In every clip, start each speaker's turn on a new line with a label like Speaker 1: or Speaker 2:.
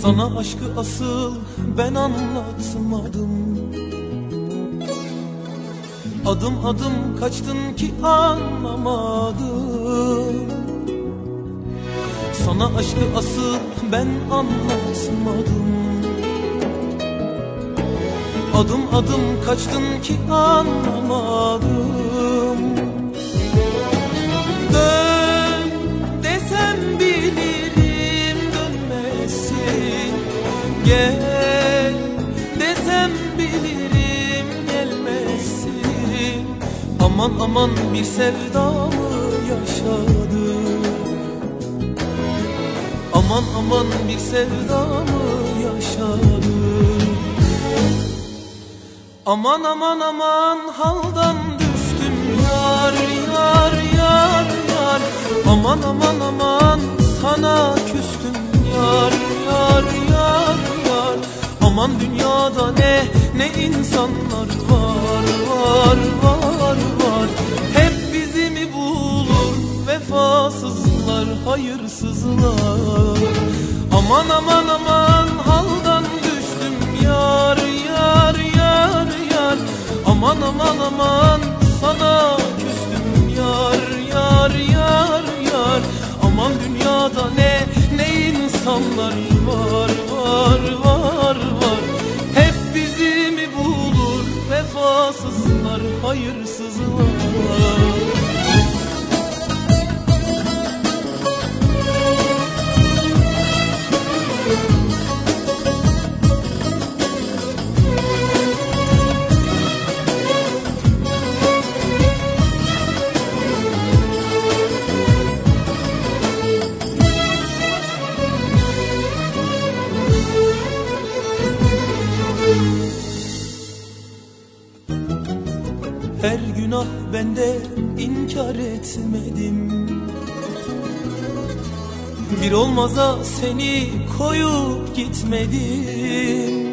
Speaker 1: Sana aşkı asıl ben anlatmadım. Adım adım kaçtın ki anlamadım. Sana aşkı asıl ben anlatmadım. Adım adım kaçtın ki anlamadım. Dön desem bilirim dönmezsin. Gel desem bilirim gelmezsin. Aman aman bir sevdamı yaşadım. Aman aman bir sevdamı yaşadım. Aman aman aman haldan düştüm yar yar yar yar. Aman aman aman sana küstüm yar yar yar yar. Aman dünyada ne insanlar var var var var. Hep bizi mi bulur vefasızlar hayırsızlar. Aman aman aman haldan düştüm yar yar yar yar. Aman aman aman sana küstüm yar yar yar yar. Aman dünyada ne insanlar var var var var. Hep bizi mi bulur vefasızlar hayırsızlar. Her günah bende inkar etmedim. Bir olmaza seni koyup gitmedim.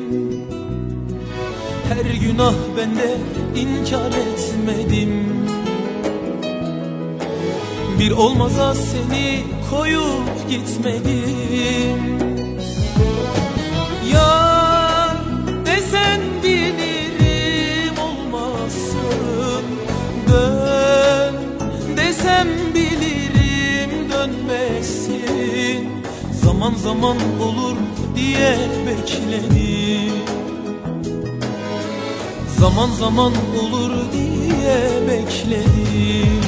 Speaker 1: Her günah bende inkar etmedim. Bir olmaza seni koyup gitmedim. Yar desen bilirim olmazsın. Dön desem bilirim dönmezsin. Zaman zaman olur diye bekledim. Zaman zaman olur diye bekledim.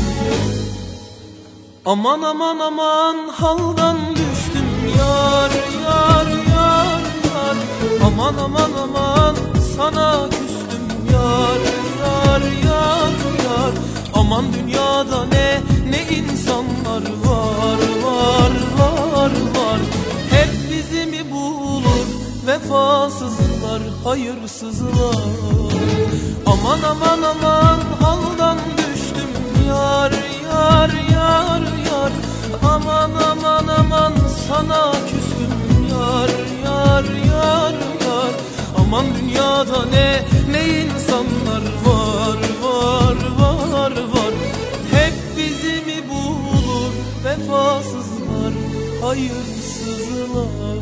Speaker 1: Aman aman aman haldan düştüm yar yar yar yar. Aman aman aman sana küstüm yar yar yar yar. Aman dünyada ne insanlar var var var var. Hep bizi mi bulur vefasızlar hayırsızlar. Aman aman aman haldan düştüm yar yar yar yar. Aman aman aman sana küstüm yar yar yar yar. Aman dünyada ne insanlar var var var var. Hep bizi mi bulur vefasızlar hayırsızlar.